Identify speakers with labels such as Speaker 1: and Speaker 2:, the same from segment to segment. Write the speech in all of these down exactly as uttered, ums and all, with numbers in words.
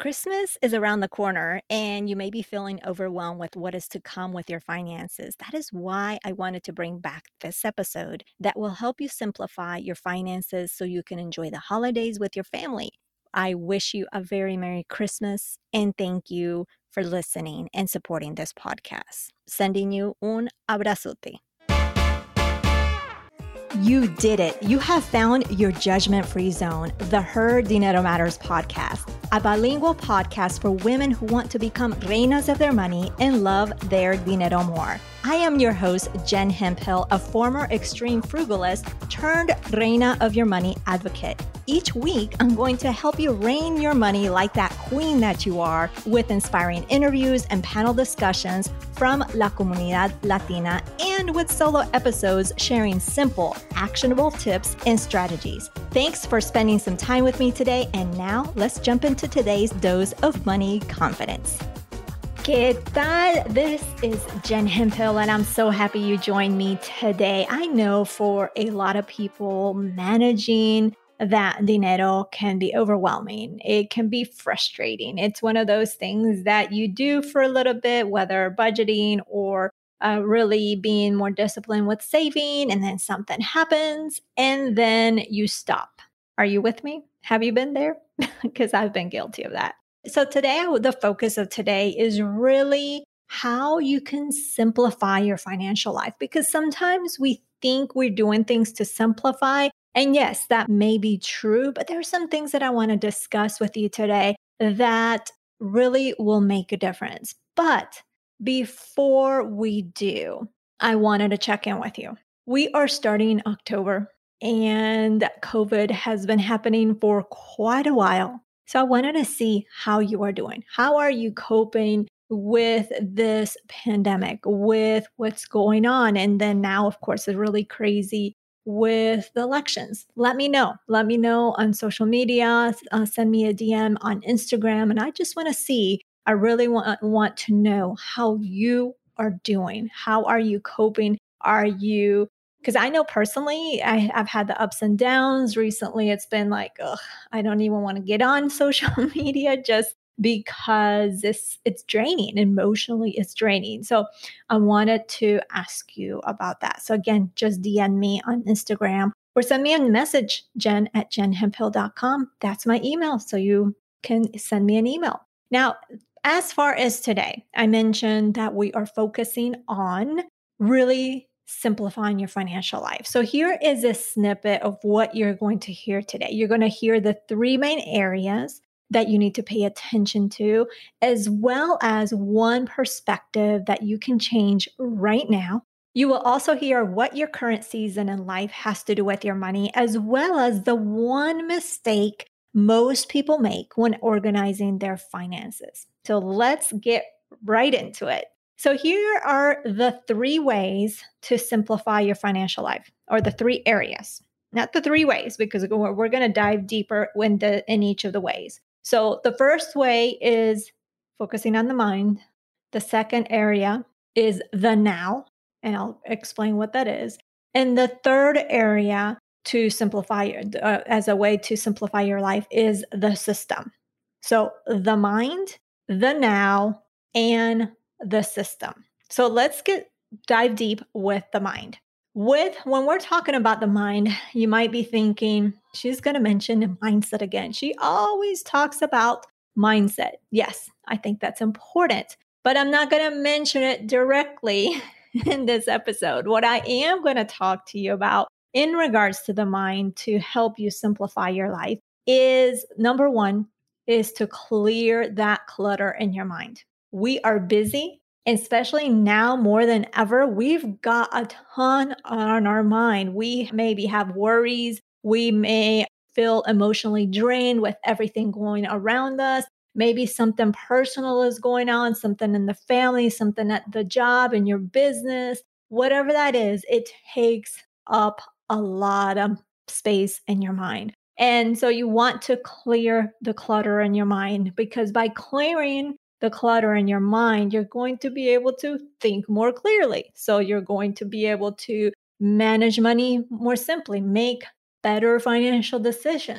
Speaker 1: Christmas is around the corner, and you may be feeling overwhelmed with what is to come with your finances. That is why I wanted to bring back this episode that will help you simplify your finances so you can enjoy the holidays with your family. I wish you a very Merry Christmas and thank you for listening and supporting this podcast. Sending you un abrazote. You did it. You have found your judgment-free zone, the Her Dinero Matters podcast, a bilingual podcast for women who want to become reinas of their money and love their dinero more. I am your host, Jen Hemphill, a former extreme frugalist turned reina of your money advocate. Each week, I'm going to help you reign your money like that queen that you are with inspiring interviews and panel discussions from La Comunidad Latina and with solo episodes sharing simple, actionable tips and strategies. Thanks for spending some time with me today. And now let's jump into today's dose of money confidence. ¿Qué tal? This is Jen Hemphill, and I'm so happy you joined me today. I know for a lot of people, managing that dinero can be overwhelming. It can be frustrating. It's one of those things that you do for a little bit, whether budgeting or uh, really being more disciplined with saving, and then something happens and then you stop. Are you with me? Have you been there? Because I've been guilty of that. So today, the focus of today is really how you can simplify your financial life, because sometimes we think we're doing things to simplify. And yes, that may be true, but there are some things that I want to discuss with you today that really will make a difference. But before we do, I wanted to check in with you. We are starting October, and COVID has been happening for quite a while. So I wanted to see how you are doing. How are you coping with this pandemic, with what's going on? And then now, of course, it's really crazy with the elections. Let me know. Let me know on social media. Uh, send me a D M on Instagram. And I just want to see, I really want, want to know how you are doing. How are you coping? Are you Because I know personally, I, I've had the ups and downs. Recently, it's been like, ugh, I don't even want to get on social media just because it's, it's draining. Emotionally, it's draining. So I wanted to ask you about that. So again, just D M me on Instagram or send me a message, jen at jen hemphill dot com. That's my email. So you can send me an email. Now, as far as today, I mentioned that we are focusing on really simplifying your financial life. So here is a snippet of what you're going to hear today. You're going to hear the three main areas that you need to pay attention to, as well as one perspective that you can change right now. You will also hear what your current season in life has to do with your money, as well as the one mistake most people make when organizing their finances. So let's get right into it. So here are the three ways to simplify your financial life, or the three areas, not the three ways, because we're, we're going to dive deeper in, the, in each of the ways. So the first way is focusing on the mind. The second area is the now, and I'll explain what that is. And the third area to simplify, uh, as a way to simplify your life, is the system. So the mind, the now, and the system. So let's get dive deep with the mind. With when we're talking about the mind, you might be thinking, she's going to mention mindset again. She always talks about mindset. Yes, I think that's important, but I'm not going to mention it directly in this episode. What I am going to talk to you about in regards to the mind to help you simplify your life is, number one, is to clear that clutter in your mind. We are busy, especially now more than ever. We've got a ton on our mind. We maybe have worries. We may feel emotionally drained with everything going around us. Maybe something personal is going on, something in the family, something at the job, in your business, whatever that is, it takes up a lot of space in your mind. And so you want to clear the clutter in your mind, because by clearing the clutter in your mind, you're going to be able to think more clearly. So you're going to be able to manage money more simply, make better financial decisions.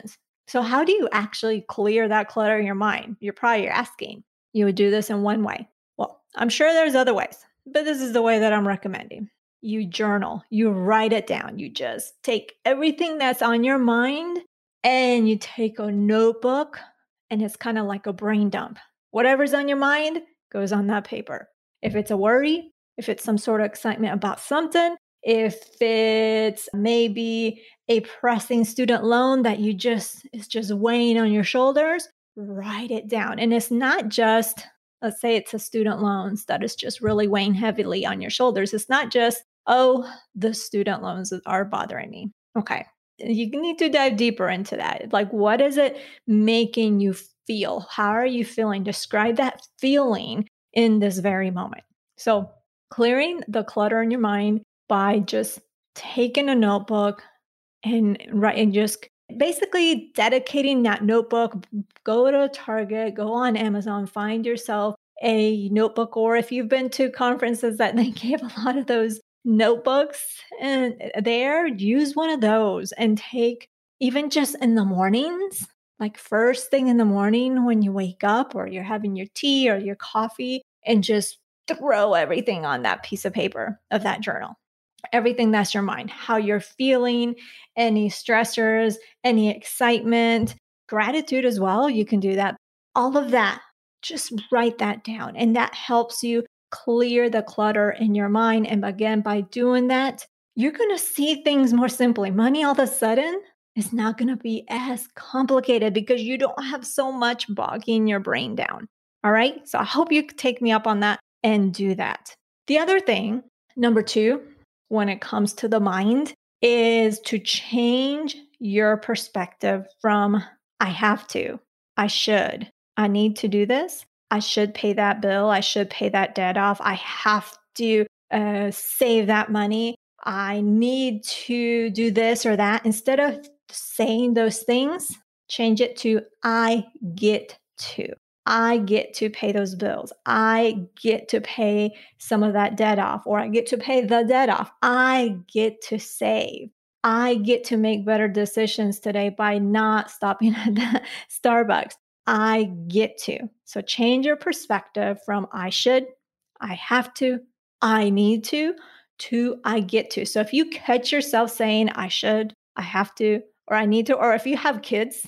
Speaker 1: So how do you actually clear that clutter in your mind? You're probably asking. You would do this in one way. Well, I'm sure there's other ways, but this is the way that I'm recommending. You journal, you write it down. You just take everything that's on your mind and you take a notebook, and it's kind of like a brain dump. Whatever's on your mind goes on that paper. If it's a worry, if it's some sort of excitement about something, if it's maybe a pressing student loan that you just is just weighing on your shoulders, write it down. And it's not just, let's say it's a student loans that is just really weighing heavily on your shoulders. It's not just, oh, the student loans are bothering me. Okay. You need to dive deeper into that. Like, what is it making you feel? How are you feeling? Describe that feeling in this very moment. So, clearing the clutter in your mind by just taking a notebook and writing, just basically dedicating that notebook. Go to Target, go on Amazon, find yourself a notebook, or if you've been to conferences that they give a lot of those notebooks and there, use one of those and take, even just in the mornings, like first thing in the morning when you wake up or you're having your tea or your coffee, and just throw everything on that piece of paper of that journal. Everything that's your mind, how you're feeling, any stressors, any excitement, gratitude as well. You can do that. All of that, just write that down. And that helps you clear the clutter in your mind. And again, by doing that, you're going to see things more simply. Money all of a sudden is not going to be as complicated because you don't have so much bogging your brain down. All right. So I hope you take me up on that and do that. The other thing, number two, when it comes to the mind, is to change your perspective from I have to, I should, I need to do this, I should pay that bill, I should pay that debt off, I have to uh, save that money, I need to do this or that. Instead of saying those things, change it to I get to. I get to pay those bills. I get to pay some of that debt off, or I get to pay the debt off. I get to save. I get to make better decisions today by not stopping at the Starbucks. I get to. So change your perspective from I should, I have to, I need to, to I get to. So if you catch yourself saying I should, I have to, or I need to, or if you have kids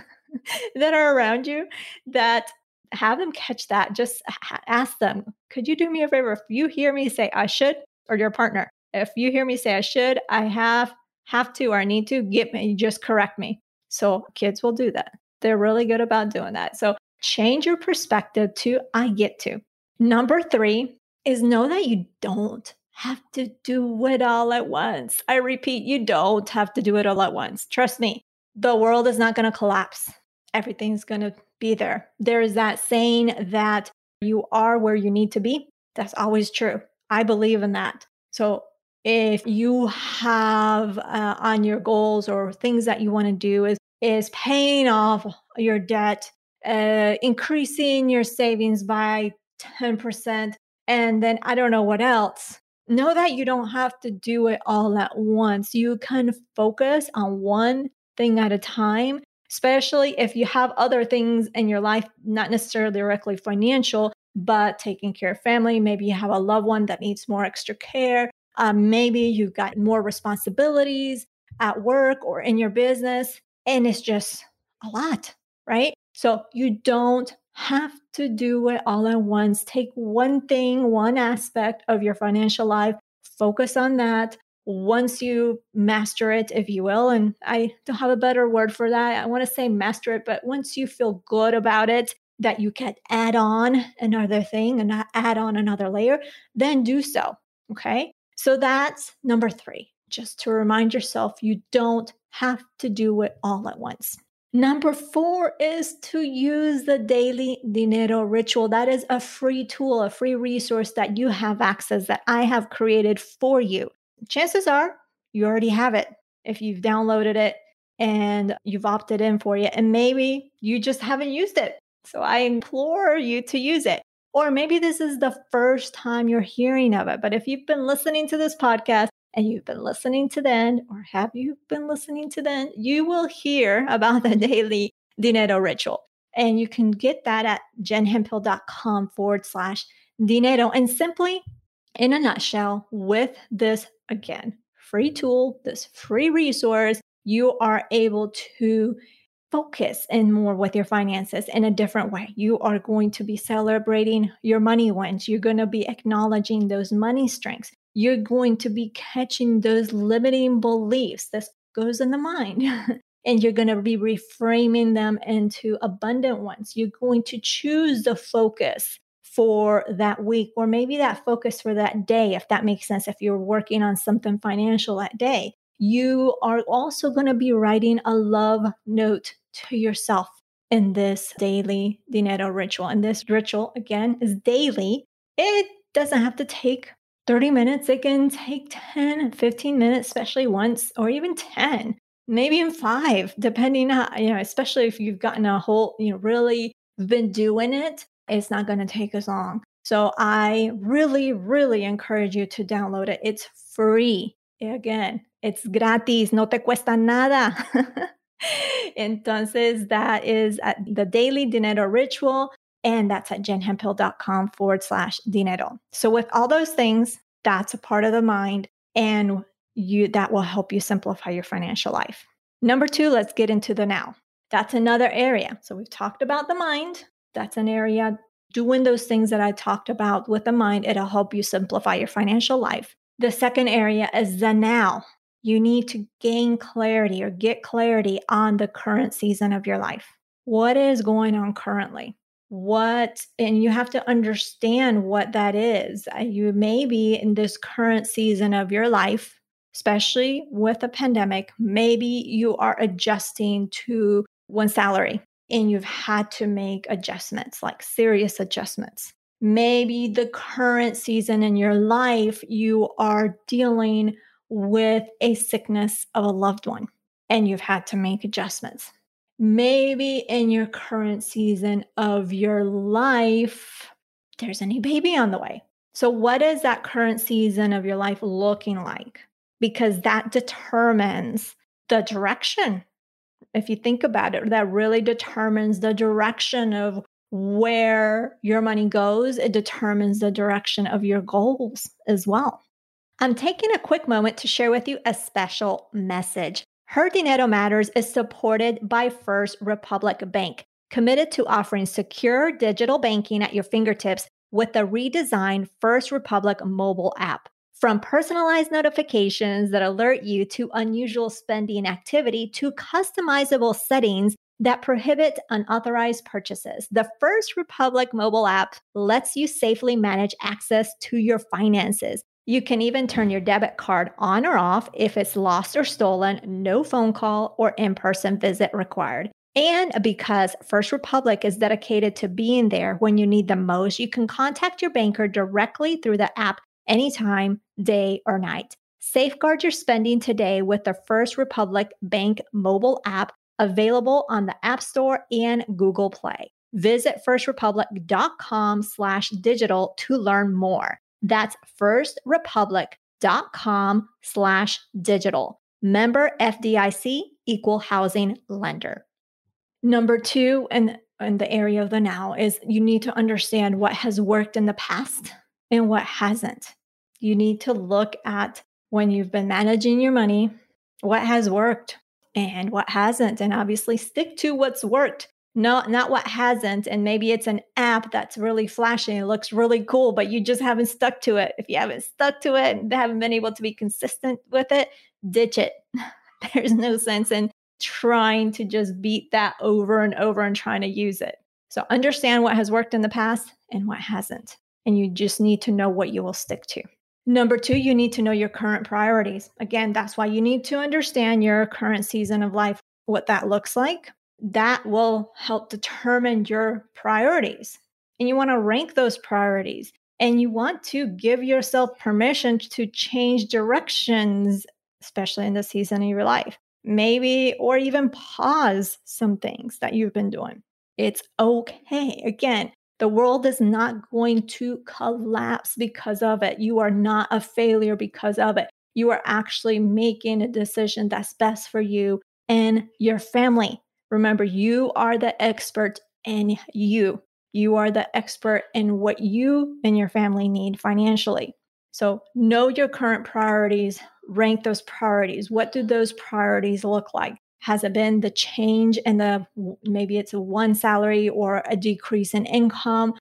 Speaker 1: that are around you, that have them catch that. Just ask them, could you do me a favor? If you hear me say I should, or your partner, if you hear me say I should, I have, have to, or I need to, get me, just correct me. So kids will do that. They're really good about doing that. So change your perspective to I get to. Number three is know that you don't have to do it all at once. I repeat, you don't have to do it all at once. Trust me, the world is not going to collapse. Everything's going to be there. There is that saying that you are where you need to be. That's always true. I believe in that. So if you have uh, on your goals or things that you want to do is, is paying off your debt, uh, increasing your savings by ten percent, and then I don't know what else. Know that you don't have to do it all at once. You can focus on one thing at a time, especially if you have other things in your life, not necessarily directly financial, but taking care of family. Maybe you have a loved one that needs more extra care. Um, maybe you've got more responsibilities at work or in your business, and it's just a lot, right? So you don't have to do it all at once. Take one thing, one aspect of your financial life, focus on that. Once you master it, if you will, and I don't have a better word for that. I want to say master it, but once you feel good about it, that you can add on another thing and not add on another layer, then do so. Okay. So that's number three, just to remind yourself you don't have to do it all at once. Number four is to use the daily dinero ritual. That is a free tool, a free resource that you have access, that I have created for you. Chances are you already have it if you've downloaded it and you've opted in for it, and maybe you just haven't used it. So I implore you to use it. Or maybe this is the first time you're hearing of it. But if you've been listening to this podcast and you've been listening to then, or have you been listening to then, you will hear about the daily dinero ritual. And you can get that at jenhemphill.com forward slash dinero. And simply, in a nutshell, with this, again, free tool, this free resource, you are able to focus and more with your finances in a different way. You are going to be celebrating your money wins. You're going to be acknowledging those money strengths. You're going to be catching those limiting beliefs that goes in the mind. And you're going to be reframing them into abundant ones. You're going to choose the focus for that week, or maybe that focus for that day, if that makes sense. If you're working on something financial that day, you are also going to be writing a love note to yourself in this daily dinero ritual. And this ritual, again, is daily. It doesn't have to take thirty minutes. It can take ten, fifteen minutes, especially once, or even ten, maybe even five, depending on, you know, especially if you've gotten a whole, you know, really been doing it, it's not going to take as long. So I really, really encourage you to download it. It's free. Again, it's gratis, no te cuesta nada. Entonces, that is at the Daily Dinero Ritual, and that's at jenhemphill.com forward slash dinero. So with all those things, that's a part of the mind, and you that will help you simplify your financial life. Number two, let's get into the now. That's another area. So we've talked about the mind. That's an area. Doing those things that I talked about with the mind, it'll help you simplify your financial life. The second area is the now. You need to gain clarity or get clarity on the current season of your life. What is going on currently? What, and you have to understand what that is. You may be in this current season of your life, especially with a pandemic, maybe you are adjusting to one salary and you've had to make adjustments, like serious adjustments. Maybe the current season in your life, you are dealing with a sickness of a loved one and you've had to make adjustments. Maybe in your current season of your life, there's a new baby on the way. So what is that current season of your life looking like? Because that determines the direction. If you think about it, that really determines the direction of where your money goes. It determines the direction of your goals as well. I'm taking a quick moment to share with you a special message. Her Dinero Matters is supported by First Republic Bank, committed to offering secure digital banking at your fingertips with the redesigned First Republic mobile app. From personalized notifications that alert you to unusual spending activity to customizable settings that prohibit unauthorized purchases, the First Republic mobile app lets you safely manage access to your finances. You can even turn your debit card on or off if it's lost or stolen, no phone call or in-person visit required. And because First Republic is dedicated to being there when you need them most, you can contact your banker directly through the app anytime, day or night. Safeguard your spending today with the First Republic Bank mobile app, available on the App Store and Google Play. Visit firstrepublic.com slash digital to learn more. That's firstrepublic.com slash digital. Member F D I C, equal housing lender. Number two, and in the area of the now, is you need to understand what has worked in the past and what hasn't. You need to look at, when you've been managing your money, what has worked and what hasn't, and obviously stick to what's worked. No, not what hasn't. And maybe it's an app that's really flashy. It looks really cool, but you just haven't stuck to it. If you haven't stuck to it and haven't been able to be consistent with it, ditch it. There's no sense in trying to just beat that over and over and trying to use it. So understand what has worked in the past and what hasn't. And you just need to know what you will stick to. Number two, you need to know your current priorities. Again, that's why you need to understand your current season of life, what that looks like. That will help determine your priorities. And you want to rank those priorities. And you want to give yourself permission to change directions, especially in the season of your life. Maybe, or even pause some things that you've been doing. It's okay. Again, the world is not going to collapse because of it. You are not a failure because of it. You are actually making a decision that's best for you and your family. Remember, you are the expert in you. You are the expert in what you and your family need financially. So know your current priorities, rank those priorities. What do those priorities look like? Has it been the change in the, maybe it's a one salary or a decrease in income,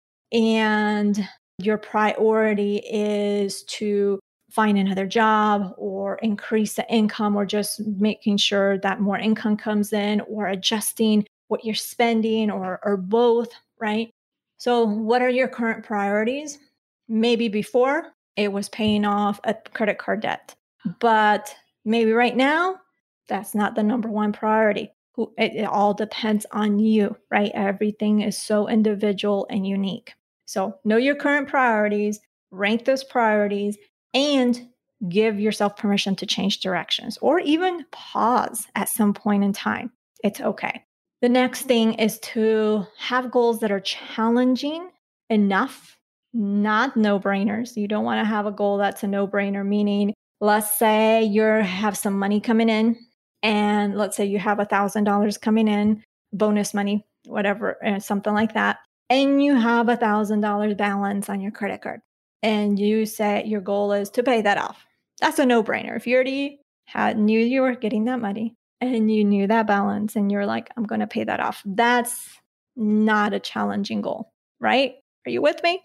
Speaker 1: and your priority is to find another job or increase the income, or just making sure that more income comes in, or adjusting what you're spending, or, or both, right? So what are your current priorities? Maybe before it was paying off a credit card debt, but maybe right now, that's not the number one priority. It, it all depends on you, right? Everything is so individual and unique. So know your current priorities, rank those priorities, and give yourself permission to change directions or even pause at some point in time. It's okay. The next thing is to have goals that are challenging enough, not no-brainers. You don't want to have a goal that's a no-brainer, meaning let's say you have some money coming in, and let's say you have one thousand dollars coming in, bonus money, whatever, something like that, and you have a one thousand dollars balance on your credit card, and you say your goal is to pay that off. That's a no-brainer. If you already had, knew you were getting that money and you knew that balance and you're like, I'm going to pay that off, that's not a challenging goal, right? Are you with me?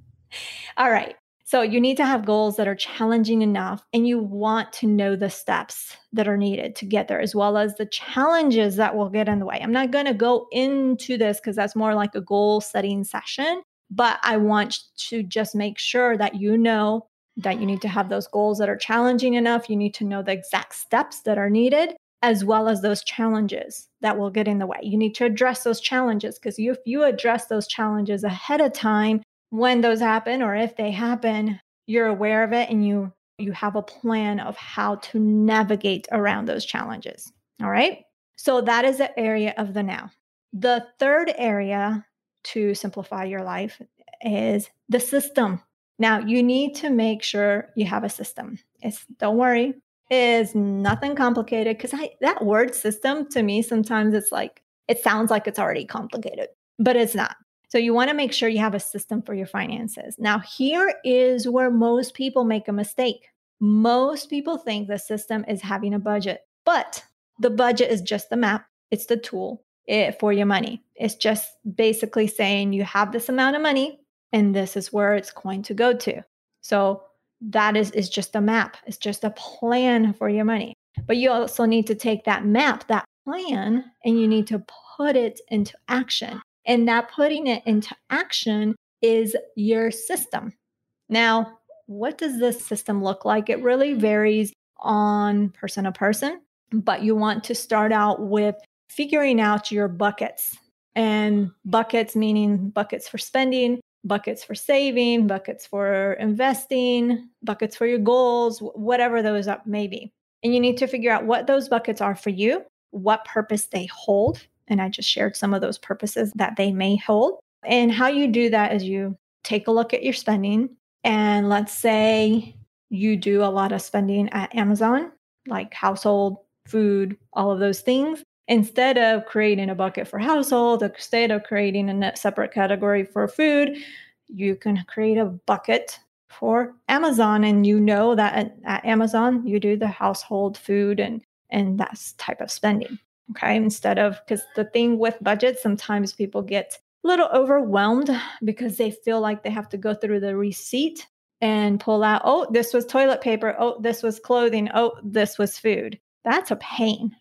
Speaker 1: All right. So you need to have goals that are challenging enough, and you want to know the steps that are needed to get there, as well as the challenges that will get in the way. I'm not going to go into this because that's more like a goal setting session, but I want to just make sure that you know that you need to have those goals that are challenging enough. You need to know the exact steps that are needed, as well as those challenges that will get in the way. You need to address those challenges, because if you address those challenges ahead of time, when those happen, or if they happen, you're aware of it and you you have a plan of how to navigate around those challenges. All right. So that is the area of the now. The third area to simplify your life is the system. Now, you need to make sure you have a system. It's, don't worry, it's nothing complicated, because I that word system, to me, sometimes it's like, it sounds like it's already complicated, but it's not. So you want to make sure you have a system for your finances. Now, here is where most people make a mistake. Most people think the system is having a budget, but the budget is just the map. It's the tool it, for your money. It's just basically saying you have this amount of money and this is where it's going to go to. So that is, is just a map. It's just a plan for your money. But you also need to take that map, that plan, and you need to put it into action. And that putting it into action is your system. Now, what does this system look like? It really varies on person to person, but you want to start out with figuring out your buckets. And buckets meaning buckets for spending, buckets for saving, buckets for investing, buckets for your goals, whatever those may be. And you need to figure out what those buckets are for you, what purpose they hold. And I just shared some of those purposes that they may hold. And how you do that is you take a look at your spending. And let's say you do a lot of spending at Amazon, like household, food, all of those things. Instead of creating a bucket for household, instead of creating a separate category for food, you can create a bucket for Amazon. And you know that at, at Amazon, you do the household, food, and, and that type of spending. Okay, instead of, because the thing with budgets, sometimes people get a little overwhelmed because they feel like they have to go through the receipt and pull out, oh, this was toilet paper. Oh, this was clothing. Oh, this was food. That's a pain.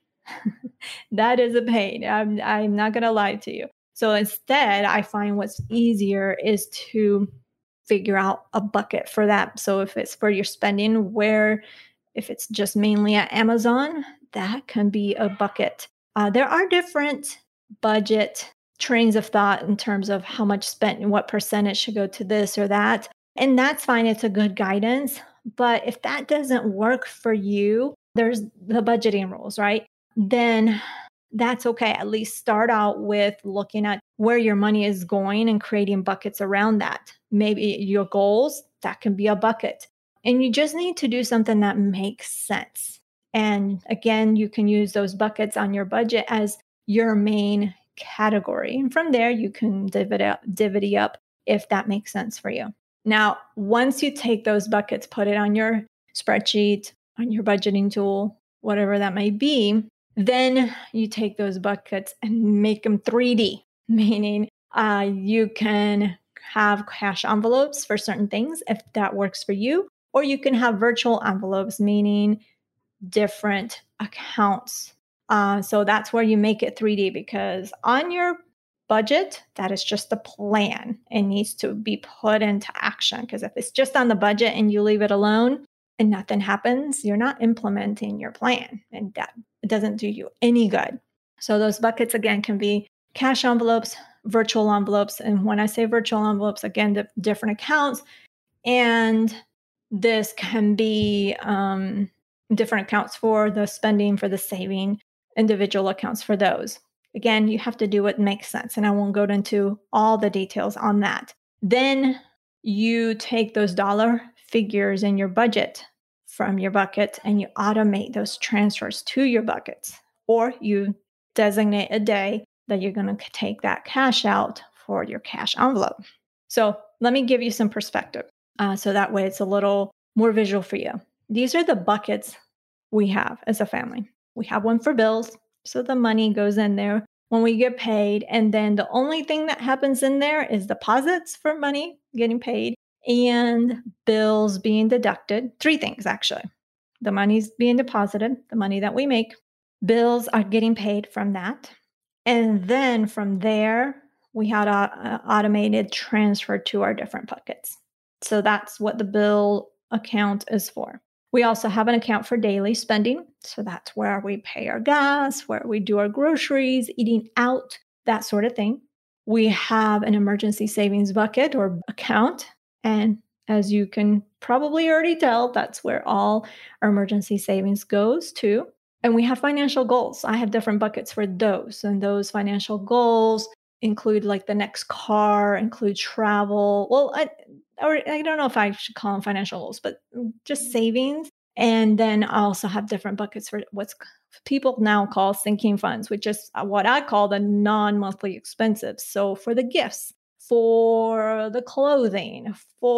Speaker 1: That is a pain. I'm, I'm not going to lie to you. So instead, I find what's easier is to figure out a bucket for that. So if it's for your spending, where if it's just mainly at Amazon, that can be a bucket. Uh, there are different budget trains of thought in terms of how much spent and what percentage should go to this or that. And that's fine. It's a good guidance. But if that doesn't work for you, there's the budgeting rules, right? Then that's okay. At least start out with looking at where your money is going and creating buckets around that. Maybe your goals, that can be a bucket. And you just need to do something that makes sense. And again, you can use those buckets on your budget as your main category. And from there, you can divvy up, divvy up if that makes sense for you. Now, once you take those buckets, put it on your spreadsheet, on your budgeting tool, whatever that may be, then you take those buckets and make them three D, meaning uh, you can have cash envelopes for certain things if that works for you, or you can have virtual envelopes, meaning different accounts. Uh, so that's where you make it three D, because on your budget, that is just a plan. It needs to be put into action, because if it's just on the budget and you leave it alone and nothing happens, you're not implementing your plan, and that doesn't do you any good. So those buckets, again, can be cash envelopes, virtual envelopes. And when I say virtual envelopes, again, the different accounts. And this can be um, different accounts for the spending, for the saving, individual accounts for those. Again, you have to do what makes sense. And I won't go into all the details on that. Then you take those dollar figures in your budget from your bucket and you automate those transfers to your buckets, or you designate a day that you're going to take that cash out for your cash envelope. So let me give you some perspective. Uh, so that way it's a little more visual for you. These are the buckets we have as a family. We have one for bills. So the money goes in there when we get paid. And then the only thing that happens in there is deposits for money getting paid and bills being deducted. Three things, actually. The money's being deposited, the money that we make. Bills are getting paid from that. And then from there, we had an automated transfer to our different buckets. So that's what the bill account is for. We also have an account for daily spending. So that's where we pay our gas, where we do our groceries, eating out, that sort of thing. We have an emergency savings bucket or account. And as you can probably already tell, that's where all our emergency savings goes to. And we have financial goals. I have different buckets for those. And those financial goals include like the next car, include travel. Well, I, or I don't know if I should call them financial goals, but just savings. And then I also have different buckets for what's people now call sinking funds, which is what I call the non-monthly expenses. So for the gifts, for the clothing,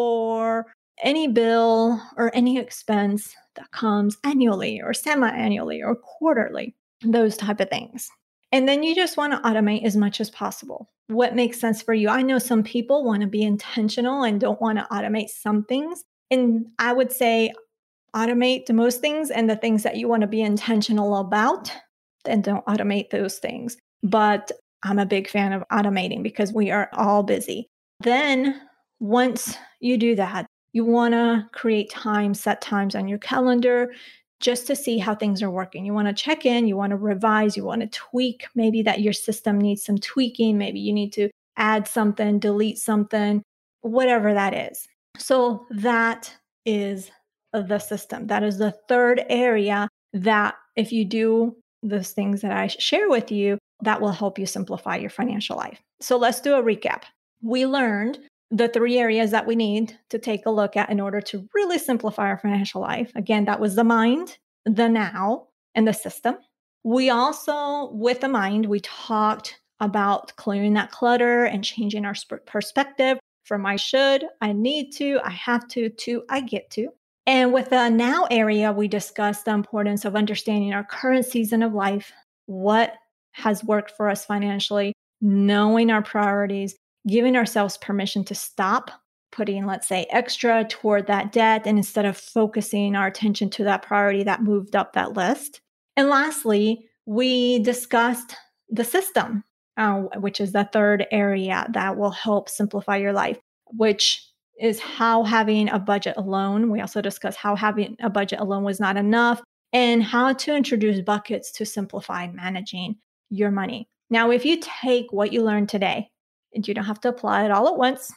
Speaker 1: for any bill or any expense that comes annually or semi-annually or quarterly, those type of things. And then you just want to automate as much as possible. What makes sense for you? I know some people want to be intentional and don't want to automate some things. And I would say automate the most things, and the things that you want to be intentional about, then don't automate those things. But I'm a big fan of automating because we are all busy. Then once you do that, you want to create time, set times on your calendar just to see how things are working. You want to check in, you want to revise, you want to tweak, maybe that your system needs some tweaking, maybe you need to add something, delete something, whatever that is. So that is the system. That is the third area that if you do those things that I share with you, that will help you simplify your financial life. So let's do a recap. We learned the three areas that we need to take a look at in order to really simplify our financial life. Again, that was the mind, the now, and the system. We also, with the mind, we talked about clearing that clutter and changing our perspective from I should, I need to, I have to, to I get to. And with the now area, we discussed the importance of understanding our current season of life, what has worked for us financially, knowing our priorities, giving ourselves permission to stop putting, let's say, extra toward that debt, and instead of focusing our attention to that priority that moved up that list. And lastly, we discussed the system, uh, which is the third area that will help simplify your life, which is how having a budget alone. We also discussed how having a budget alone was not enough, and how to introduce buckets to simplify managing your money. Now, if you take what you learned today, and you don't have to apply it all at once,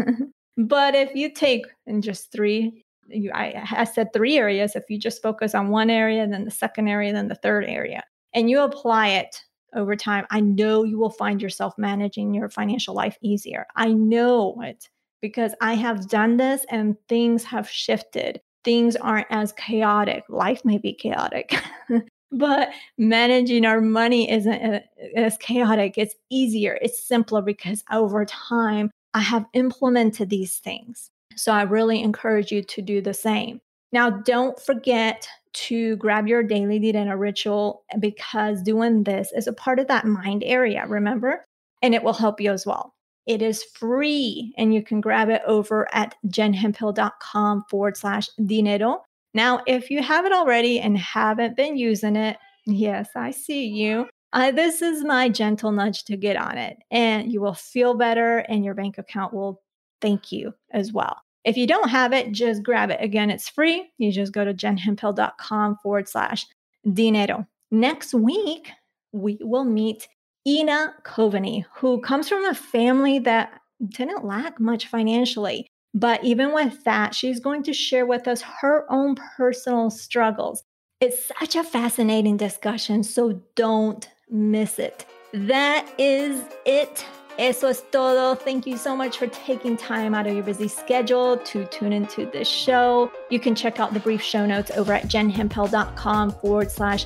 Speaker 1: but if you take in just three, you, I, I said three areas, if you just focus on one area, then the second area, then the third area, and you apply it over time, I know you will find yourself managing your financial life easier. I know it because I have done this and things have shifted. things aren't as chaotic. Life may be chaotic, but managing our money isn't as chaotic. It's easier. It's simpler because over time, I have implemented these things. So I really encourage you to do the same. Now, don't forget to grab your daily dinero ritual because doing this is a part of that mind area, remember? And it will help you as well. It is free and you can grab it over at jenhemphill.com forward slash dinero. Now, if you have it already and haven't been using it, yes, I see you. Uh, this is my gentle nudge to get on it and you will feel better and your bank account will thank you as well. If you don't have it, just grab it. Again, it's free. You just go to jenhemphill.com forward slash dinero. Next week, we will meet Ina Coveney, who comes from a family that didn't lack much financially. But even with that, she's going to share with us her own personal struggles. It's such a fascinating discussion, so don't miss it. That is it. Eso es todo. Thank you so much for taking time out of your busy schedule to tune into this show. You can check out the brief show notes over at jenhemphill.com forward slash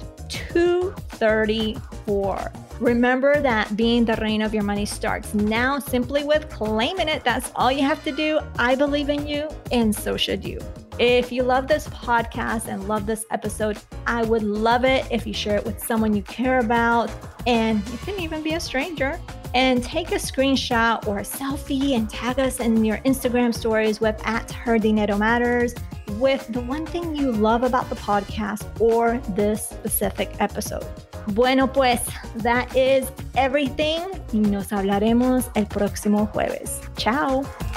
Speaker 1: 234. Remember that being the reign of your money starts now simply with claiming it. That's all you have to do. I believe in you, and so should you. If you love this podcast and love this episode, I would love it if you share it with someone you care about, and it can even be a stranger. And take a screenshot or a selfie and tag us in your Instagram stories with at Her Dinero Matters with the one thing you love about the podcast or this specific episode. Bueno, pues, that is everything. Nos hablaremos el próximo jueves. Ciao.